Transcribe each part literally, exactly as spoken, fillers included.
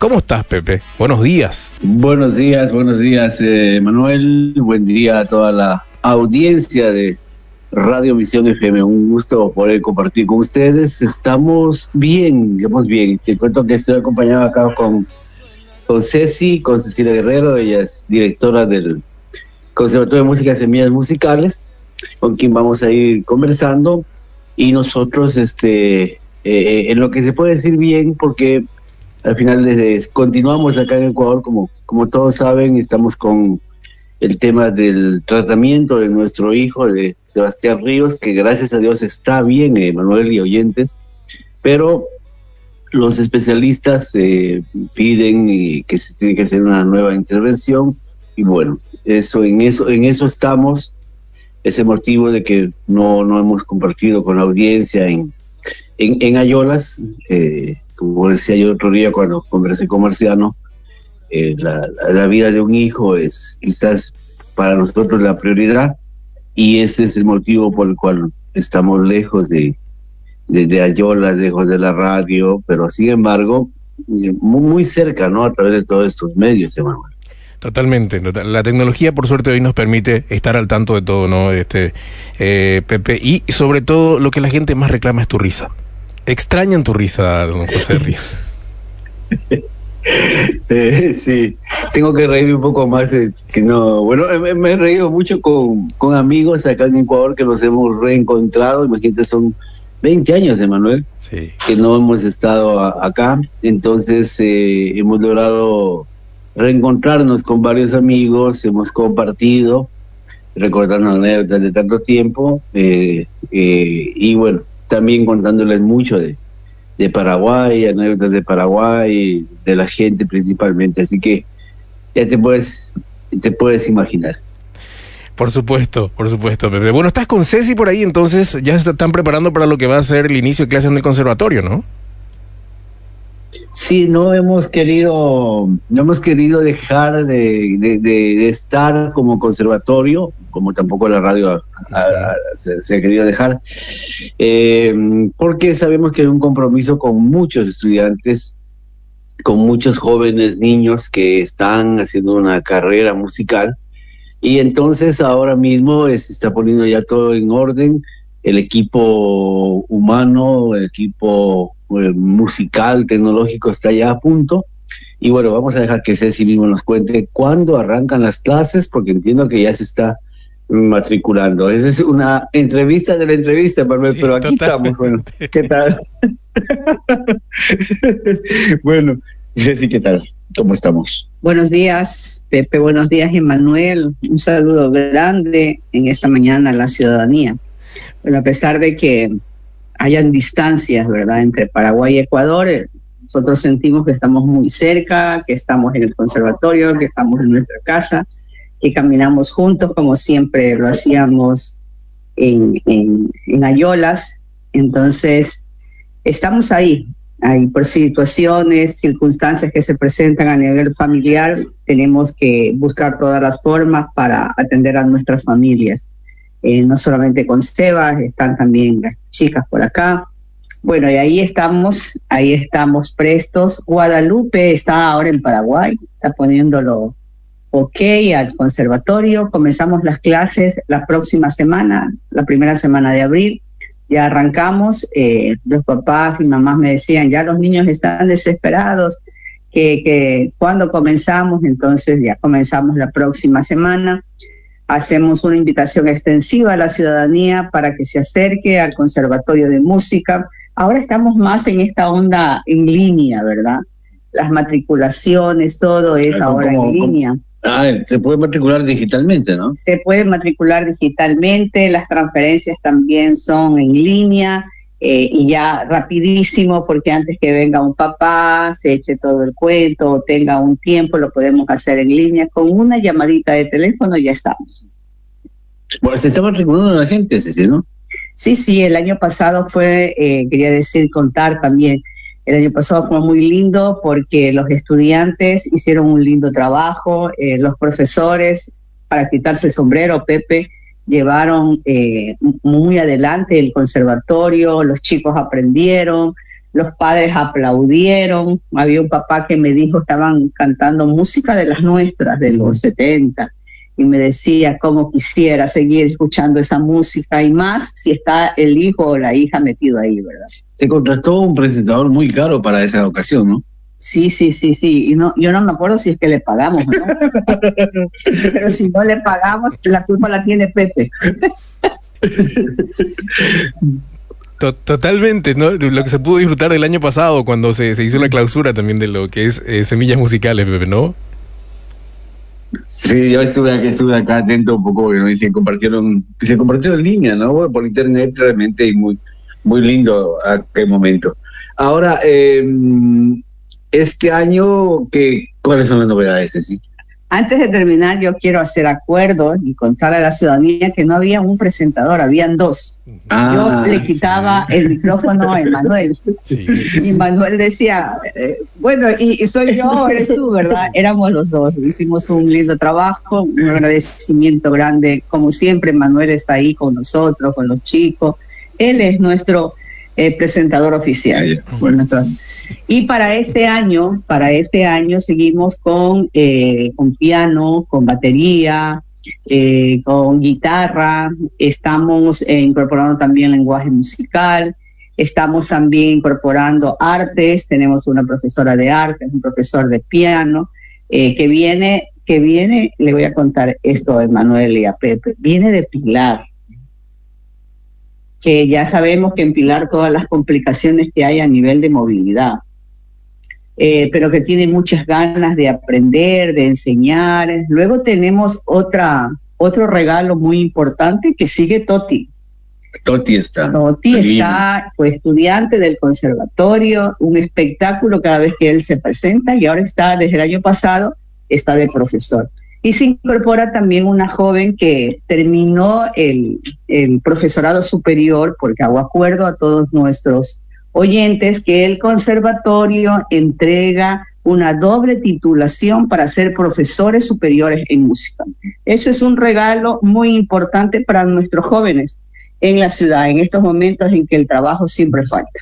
¿Cómo estás, Pepe? Buenos días. Buenos días, buenos días, eh, Manuel. Buen día a toda la audiencia de Radio Misión F M. Un gusto poder compartir con ustedes. Estamos bien, estamos bien. Te cuento que estoy acompañado acá con, con Ceci, con Cecilia Guerrero. Ella es directora del Conservatorio de Música Semillas Musicales, con quien vamos a ir conversando. Y nosotros, este, eh, en lo que se puede decir bien, porque al final desde, continuamos acá en Ecuador, como, como todos saben, estamos con el tema del tratamiento de nuestro hijo, de Sebastián Ríos, que gracias a Dios está bien, eh, Manuel y oyentes, pero los especialistas eh, piden eh, que se tiene que hacer una nueva intervención, y bueno, eso en eso en eso estamos. Ese motivo de que no, no hemos compartido con la audiencia en, en, en Ayolas, eh, como decía yo otro día cuando conversé con Marciano, eh, la, la, la vida de un hijo es quizás para nosotros la prioridad, y ese es el motivo por el cual estamos lejos de, de, de Ayolas, lejos de la radio, pero sin embargo, muy, muy cerca, ¿no? A través de todos estos medios, Emanuel. Totalmente. La tecnología, por suerte, hoy nos permite estar al tanto de todo, ¿no? Este, eh, Pepe, y sobre todo lo que la gente más reclama es tu risa. Extrañan tu risa, don José Ríos. eh, sí, tengo que reírme un poco más. Eh, que no, bueno, me, me he reído mucho con, con amigos acá en Ecuador que nos hemos reencontrado. Imagínate, son veinte años, Emanuel, sí, que no hemos estado a, acá. Entonces, eh, hemos logrado reencontrarnos con varios amigos, hemos compartido, recordando anécdotas de tanto tiempo, eh, eh, y bueno, también contándoles mucho de, de Paraguay, anécdotas de Paraguay, de la gente principalmente, así que ya te puedes, te puedes imaginar. Por supuesto, por supuesto, Pepe. Bueno, estás con Ceci por ahí, entonces ya se están preparando para lo que va a ser el inicio de clases en el conservatorio, ¿no? Sí, no hemos querido, no hemos querido dejar de, de, de, de estar como conservatorio, como tampoco la radio a, a, a, se, se ha querido dejar, eh, porque sabemos que hay un compromiso con muchos estudiantes, con muchos jóvenes niños que están haciendo una carrera musical, y entonces ahora mismo se está poniendo ya todo en orden, el equipo humano, el equipo musical, tecnológico está ya a punto, y bueno, vamos a dejar que Ceci mismo nos cuente cuándo arrancan las clases, porque entiendo que ya se está matriculando. Esa es una entrevista de la entrevista, Manuel, sí, pero aquí totalmente estamos. Bueno, ¿qué tal? Bueno, Ceci, ¿qué tal? ¿Cómo estamos? Buenos días, Pepe, buenos días, Emanuel. Un saludo grande en esta mañana a la ciudadanía. Bueno, a pesar de que hayan distancias, ¿verdad?, entre Paraguay y Ecuador, nosotros sentimos que estamos muy cerca, que estamos en el conservatorio, que estamos en nuestra casa, que caminamos juntos como siempre lo hacíamos en, en, en Ayolas. Entonces, estamos ahí, ahí por situaciones, circunstancias que se presentan a nivel familiar, tenemos que buscar todas las formas para atender a nuestras familias. Eh, no solamente con Sebas, están también las chicas por acá. Bueno, y ahí estamos, ahí estamos prestos. Guadalupe está ahora en Paraguay, está poniéndolo ok al conservatorio. Comenzamos las clases la próxima semana, la primera semana de abril. Ya arrancamos, eh, los papás y mamás me decían, ya los niños están desesperados, que, que cuando comenzamos, entonces ya comenzamos la próxima semana. Hacemos una invitación extensiva a la ciudadanía para que se acerque al Conservatorio de Música. Ahora estamos más en esta onda en línea, ¿verdad? Las matriculaciones, todo es claro, ahora como, en línea. Como, ah, se puede matricular digitalmente, ¿no? Se puede matricular digitalmente, las transferencias también son en línea, eh, y ya rapidísimo, porque antes que venga un papá, se eche todo el cuento, o tenga un tiempo, lo podemos hacer en línea. Con una llamadita de teléfono ya estamos. Bueno, se está matriculando la gente, Ceci, ¿no? Sí, sí, el año pasado fue, eh, quería decir, contar también, el año pasado fue muy lindo porque los estudiantes hicieron un lindo trabajo, eh, los profesores, para quitarse el sombrero, Pepe, llevaron eh, muy adelante el conservatorio, los chicos aprendieron, los padres aplaudieron, había un papá que me dijo, estaban cantando música de las nuestras, de los setenta, y me decía cómo quisiera seguir escuchando esa música, y más si está el hijo o la hija metido ahí, ¿verdad? Se contrató un presentador muy caro para esa ocasión, ¿no? Sí, sí, sí, sí, y no, yo no me acuerdo si es que le pagamos, ¿no? Pero si no le pagamos, la culpa la tiene Pepe. Totalmente, ¿no? Lo que se pudo disfrutar del año pasado cuando se, se hizo la clausura también de lo que es eh, Semillas Musicales, Pepe, ¿no? Sí, yo estuve acá, estuve acá atento un poco, ¿no? Y se compartieron, se compartieron en línea, ¿no? Por internet realmente, y muy, muy lindo aquel momento. Ahora, eh, este año, ¿qué, ¿cuáles son las novedades, sí? Antes de terminar, yo quiero hacer acuerdos y contarle a la ciudadanía que no había un presentador, habían dos. Ah, yo le quitaba sí. el micrófono a Emanuel. Sí. Y Manuel decía, eh, bueno, y, y soy yo, eres tú, ¿verdad? Éramos los dos. Hicimos un lindo trabajo, un agradecimiento grande. Como siempre, Manuel está ahí con nosotros, con los chicos. Él es nuestro eh, presentador oficial. Bueno, entonces, y para este año, para este año seguimos con, eh, con piano, con batería, eh, con guitarra, estamos eh, incorporando también lenguaje musical, estamos también incorporando artes, tenemos una profesora de arte, un profesor de piano, eh, que viene, que viene, le voy a contar esto a Emanuel y a Pepe, viene de Pilar, que ya sabemos que en Pilar todas las complicaciones que hay a nivel de movilidad, eh, pero que tiene muchas ganas de aprender, de enseñar. Luego tenemos otra otro regalo muy importante que sigue Toti. Toti está. Toti está, fue estudiante del conservatorio, un espectáculo cada vez que él se presenta, y ahora está, desde el año pasado, está de profesor. Y se incorpora también una joven que terminó el, el profesorado superior, porque hago acuerdo a todos nuestros oyentes que el conservatorio entrega una doble titulación para ser profesores superiores en música. Eso es un regalo muy importante para nuestros jóvenes en la ciudad, en estos momentos en que el trabajo siempre falta.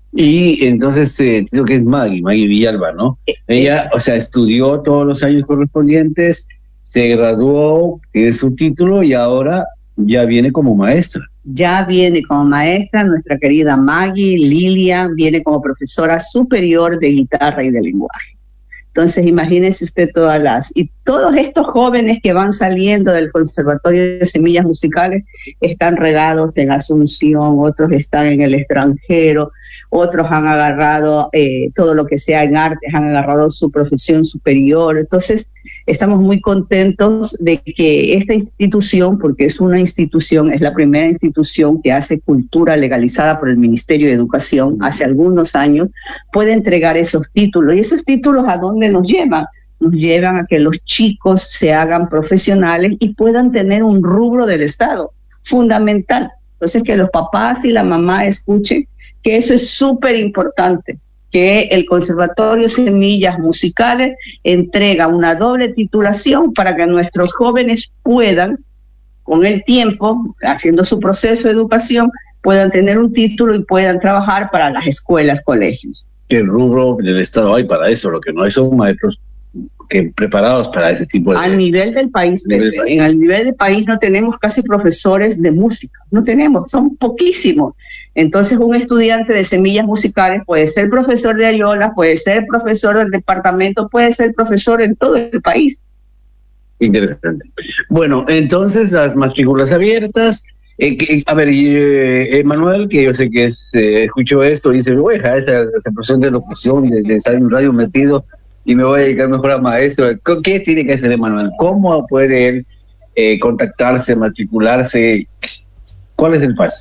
Y entonces, eh, creo que es Maggie, Maggie Villalba, ¿no? Ella, o sea, estudió todos los años correspondientes, se graduó, tiene su título y ahora ya viene como maestra. Ya viene como maestra, nuestra querida Maggie Lilia viene como profesora superior de guitarra y de lenguaje. Entonces, imagínense usted todas las... Y todos estos jóvenes que van saliendo del Conservatorio de Semillas Musicales están regados en Asunción, otros están en el extranjero, otros han agarrado eh, todo lo que sea en artes, han agarrado su profesión superior. Entonces, estamos muy contentos de que esta institución, porque es una institución, es la primera institución que hace cultura legalizada por el Ministerio de Educación hace algunos años, puede entregar esos títulos. ¿Y esos títulos a dónde nos llevan? Nos llevan a que los chicos se hagan profesionales y puedan tener un rubro del Estado fundamental. Entonces, que los papás y la mamá escuchen que eso es súper importante, que el Conservatorio Semillas Musicales entrega una doble titulación para que nuestros jóvenes puedan, con el tiempo, haciendo su proceso de educación, puedan tener un título y puedan trabajar para las escuelas, colegios. ¿Qué rubro del Estado hay para eso? Lo que no hay son maestros que preparados para ese tipo de... A nivel del país, nivel del país. En el nivel del país no tenemos casi profesores de música, no tenemos, son poquísimos. Entonces, un estudiante de Semillas Musicales puede ser profesor de Ayola, puede ser profesor del departamento, puede ser profesor en todo el país. Interesante. Bueno, entonces las matrículas abiertas. Eh, que, a ver, eh, Emanuel, que yo sé que es, eh, escuchó esto y dice, voy a dejar esa, esa profesión de locución y de, de estar en un radio metido y me voy a dedicar mejor a maestro. ¿Qué tiene que hacer Emanuel? ¿Cómo puede él eh, contactarse, matricularse? ¿Cuál es el paso?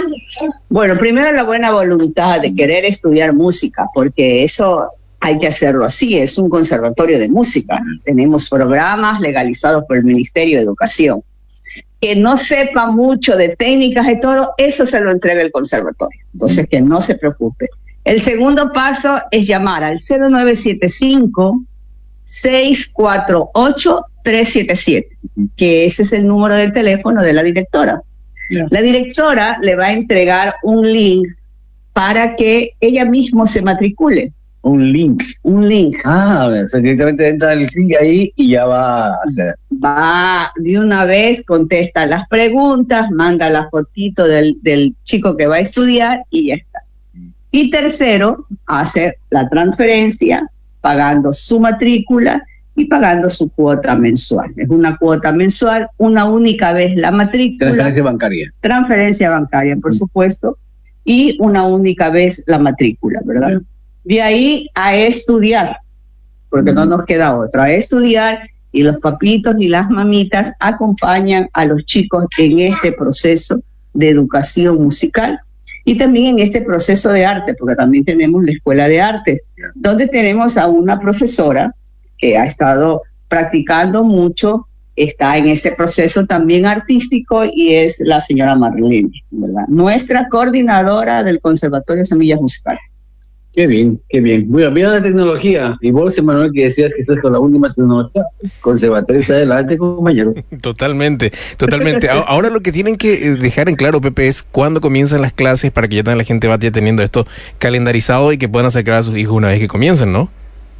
Bueno, primero la buena voluntad de querer estudiar música, porque eso hay que hacerlo así, es un conservatorio de música. Tenemos programas legalizados por el Ministerio de Educación. Que no sepa mucho de técnicas y todo, eso se lo entrega el conservatorio. Entonces, que no se preocupe. El segundo paso es llamar al cero nueve siete cinco, seis cuatro ocho, tres siete siete, que ese es el número del teléfono de la directora. Yeah. La directora le va a entregar un link para que ella misma se matricule. Un link. Un link. Ah, o sea, directamente entra el link ahí y ya va a hacer. Va de una vez, contesta las preguntas, manda la fotito del, del chico que va a estudiar y ya está. Y tercero, hace la transferencia pagando su matrícula y pagando su cuota mensual. Es una cuota mensual, una única vez la matrícula. Transferencia bancaria. Transferencia bancaria, por supuesto, y una única vez la matrícula, ¿verdad? De ahí a estudiar, porque no nos queda otra, a estudiar, y los papitos y las mamitas acompañan a los chicos en este proceso de educación musical y también en este proceso de arte, porque también tenemos la Escuela de Artes, donde tenemos a una profesora que ha estado practicando mucho, está en ese proceso también artístico y es la señora Marlene, ¿verdad? Nuestra coordinadora del Conservatorio Semillas Musicales. Qué bien, qué bien. Bueno, mira la tecnología. Y vos, Emanuel, que decías que estás con la última tecnología. Conservatorio está adelante, compañero. Totalmente, totalmente. Ahora lo que tienen que dejar en claro, Pepe, es cuándo comienzan las clases para que ya la gente vaya teniendo esto calendarizado y que puedan acercar a sus hijos una vez que comiencen, ¿no?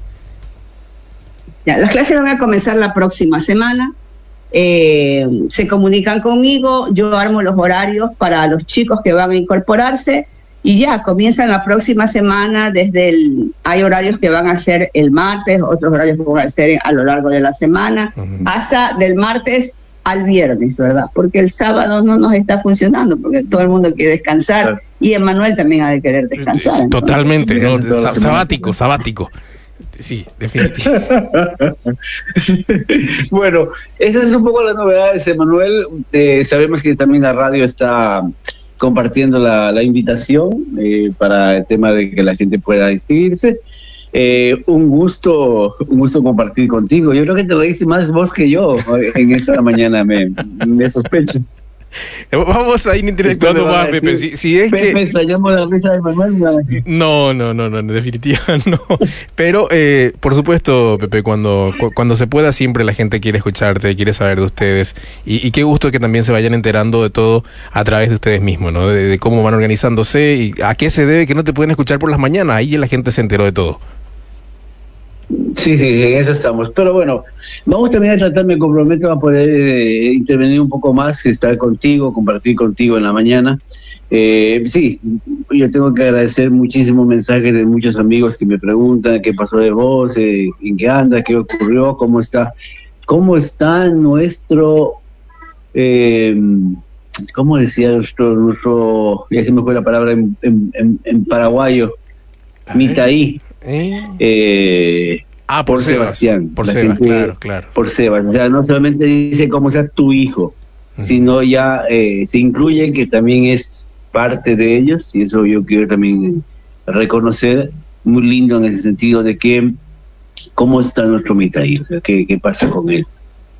Ya, las clases van a comenzar la próxima semana. Eh, se comunican conmigo, yo armo los horarios para los chicos que van a incorporarse. Y ya, comienzan la próxima semana desde el... Hay horarios que van a ser el martes, otros horarios que van a ser a lo largo de la semana, uh-huh. hasta del martes al viernes, ¿verdad? Porque el sábado no nos está funcionando, porque todo el mundo quiere descansar, claro. Y Emanuel también ha de querer descansar. Entonces, totalmente, ¿no? Sabático, sabático. Sí, definitivamente. Bueno, esas es un poco las novedades, Emanuel. Eh, sabemos que también la radio está compartiendo la, la invitación eh, para el tema de que la gente pueda inscribirse. Eh, un gusto, un gusto compartir contigo. Yo creo que te reíste más vos que yo en esta mañana, me, me sospecho. Vamos a ir interactuando más, Pepe. Si, si es Pepe, que... extrañamos la risa de Manuel. No, no, no, no, en definitiva no. Pero, eh, por supuesto, Pepe, cuando, cu- cuando se pueda, siempre la gente quiere escucharte, quiere saber de ustedes. Y, y qué gusto que también se vayan enterando de todo a través de ustedes mismos, ¿no? De, de cómo van organizándose y a qué se debe que no te pueden escuchar por las mañanas. Ahí la gente se enteró de todo. Sí, sí, en eso estamos. Pero bueno, vamos también a tratar, me comprometo a poder eh, intervenir un poco más, estar contigo, compartir contigo en la mañana. Eh, sí, yo tengo que agradecer muchísimos mensajes de muchos amigos que me preguntan qué pasó de vos, eh, en qué anda, qué ocurrió, cómo está, cómo está nuestro, eh, cómo decía nuestro, nuestro, ya se me fue la palabra en, en, en, en paraguayo, Mitaí. ¿Eh? Eh, ah, por, por Sebastián. Por Sebas, gente, claro, claro. Por Sebas. O sea, no solamente dice cómo sea tu hijo, uh-huh. sino ya eh, se incluye que también es parte de ellos, y eso yo quiero también reconocer, muy lindo en ese sentido de que cómo está nuestro Mitaí, o sea, qué, qué pasa con él.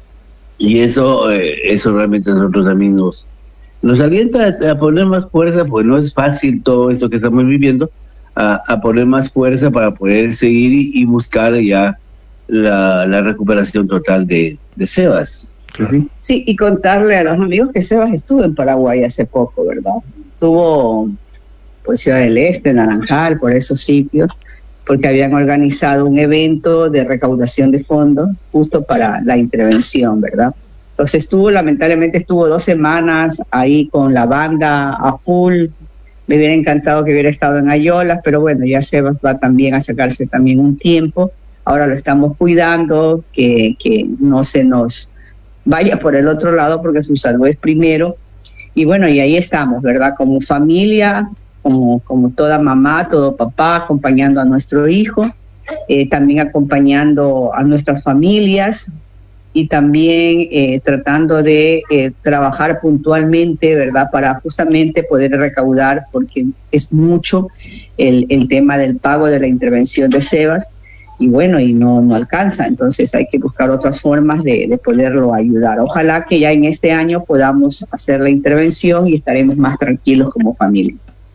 Y eso, eh, eso realmente a nosotros también nos, nos alienta a, a poner más fuerza, porque no es fácil todo esto que estamos viviendo, A, a poner más fuerza para poder seguir y, y buscar ya la, la recuperación total de, de Sebas. Claro. ¿Sí? Sí, y contarle a los amigos que Sebas estuvo en Paraguay hace poco, ¿verdad? Estuvo por Ciudad del Este, Naranjal, por esos sitios, porque habían organizado un evento de recaudación de fondos justo para la intervención, ¿verdad? Entonces estuvo, lamentablemente estuvo dos semanas ahí con la banda a full. Me hubiera encantado que hubiera estado en Ayolas, pero bueno, ya Sebas va también a sacarse también un tiempo. Ahora lo estamos cuidando, que, que no se nos vaya por el otro lado, porque su salud es primero. Y bueno, y ahí estamos, ¿verdad? Como familia, como, como toda mamá, todo papá, acompañando a nuestro hijo, eh, también acompañando a nuestras familias, y también eh, tratando de eh, trabajar puntualmente, ¿verdad?, para justamente poder recaudar, porque es mucho el, el tema del pago de la intervención de Sebas, y bueno, y no, no alcanza, entonces hay que buscar otras formas de, de poderlo ayudar. Ojalá que ya en este año podamos hacer la intervención y estaremos más tranquilos como familia.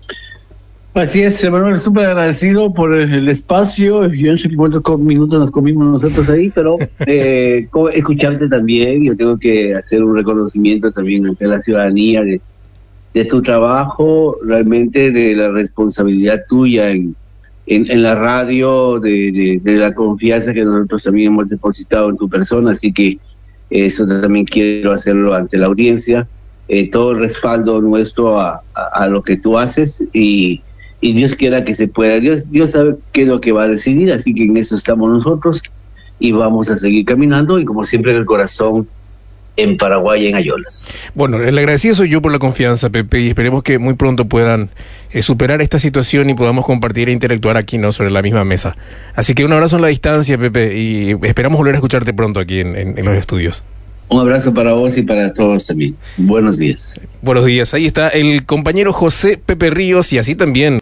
Así es, Emanuel, súper agradecido por el espacio. Yo no sé cuántos minutos nos comimos nosotros ahí, pero eh, escucharte también. Yo tengo que hacer un reconocimiento también ante la ciudadanía de, de tu trabajo, realmente de la responsabilidad tuya en, en, en la radio, de, de, de la confianza que nosotros también hemos depositado en tu persona, así que eso también quiero hacerlo ante la audiencia, eh, todo el respaldo nuestro a, a, a lo que tú haces y, y Dios quiera que se pueda, Dios, Dios sabe qué es lo que va a decidir, así que en eso estamos nosotros y vamos a seguir caminando y como siempre en el corazón en Paraguay, en Ayolas. Bueno, el agradecido soy yo por la confianza, Pepe, y esperemos que muy pronto puedan eh, superar esta situación y podamos compartir e interactuar aquí, ¿no?, sobre la misma mesa. Así que un abrazo en la distancia, Pepe, y esperamos volver a escucharte pronto aquí en, en, en los estudios. Un abrazo para vos y para todos también. Buenos días. Buenos días. Ahí está el compañero José Pepe Ríos y así también